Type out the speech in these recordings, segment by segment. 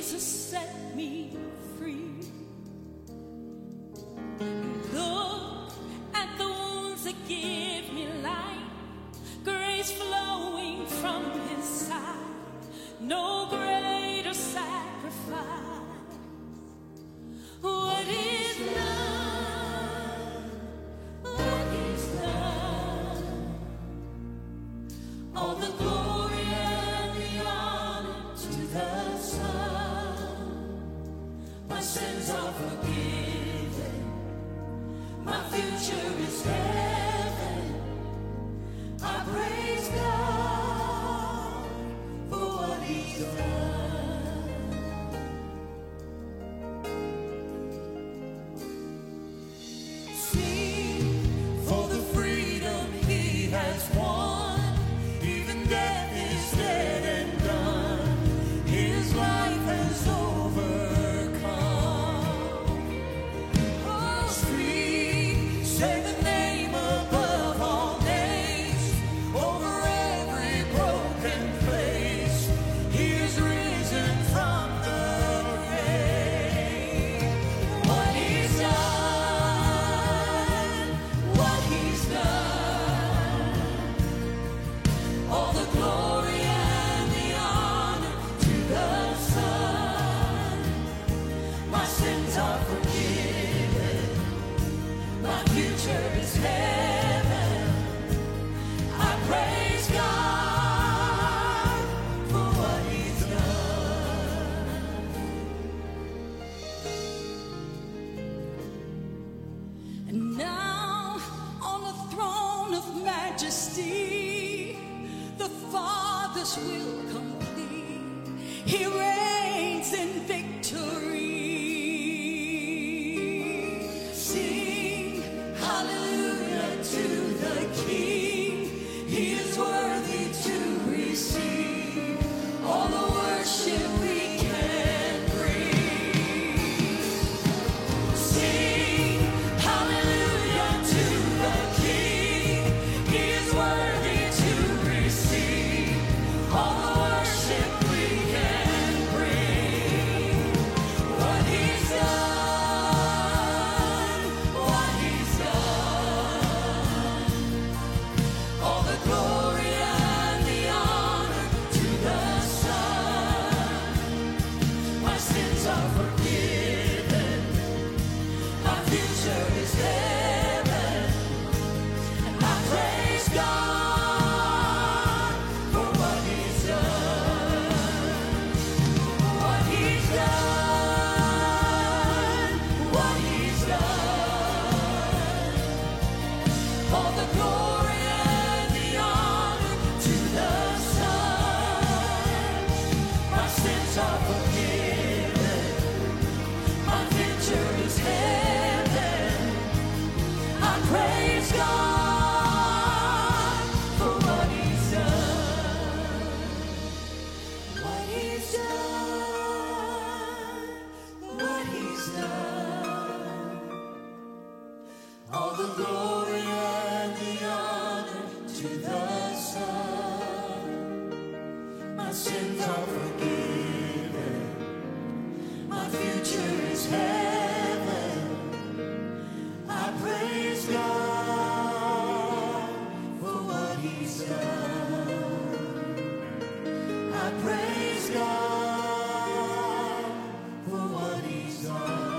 Jesus set me free. Look at the wounds that give me life, grace flowing from his side, no greater sacrifice. What is done, what is done, all the glory and the honor to the Son. My sins are forgiven, my future is heaven. I praise God for what he's done. Will complete. He reigns in victory. Sing hallelujah to the King. He is worthy to receive all the worship we can bring. Sing hallelujah to the King. He is worthy to receive all the worship we can bring. What he's done, what he's done, all the glory and the honor to the Son. My sins are forgiven, my future is heaven, and I praise God. All the glory and the honor to the Son. My sins are forgiven, my future is heaven. I praise God for what he's done. I praise God for what he's done.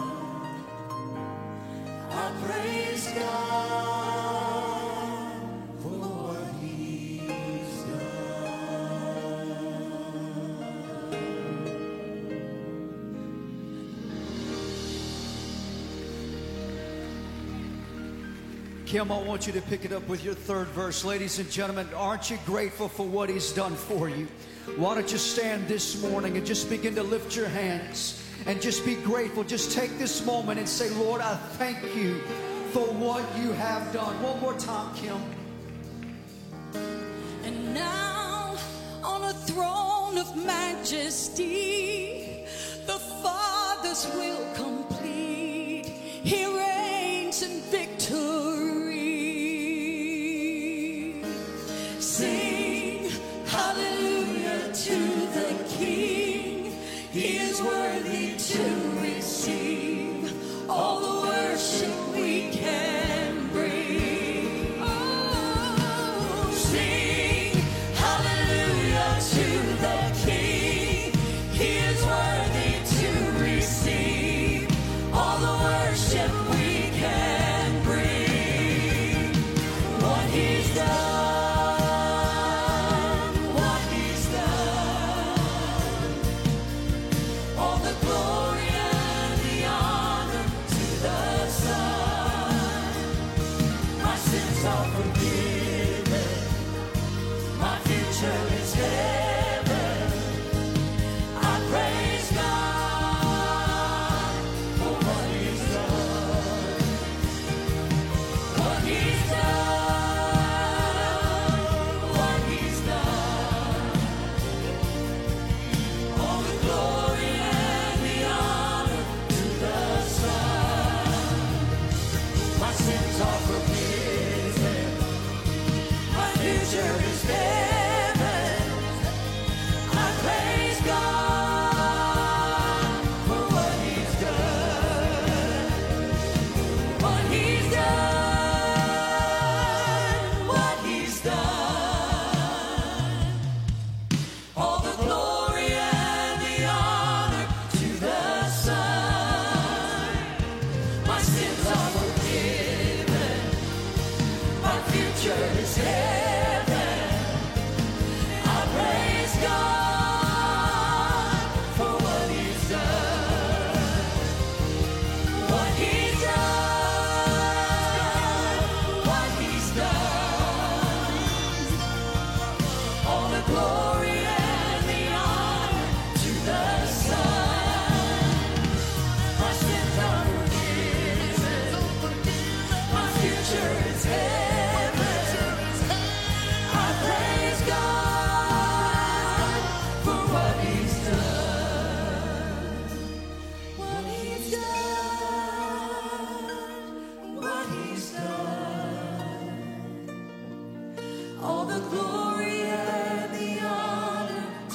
Praise God for what he's done. Kim, I want you to pick it up with your third verse. Ladies and gentlemen, aren't you grateful for what he's done for you? Why don't you stand this morning and just begin to lift your hands and just be grateful. Just take this moment and say, Lord, I thank you for what you have done. One more time, Kim. And now on a throne of majesty, the Father's will complete. He reigns in victory. Sing hallelujah to the King. He is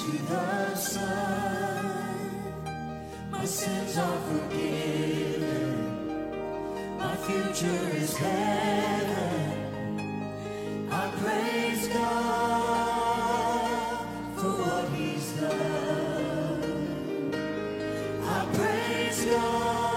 to the Son. My sins are forgiven. My future is heaven. I praise God for what He's done. I praise God.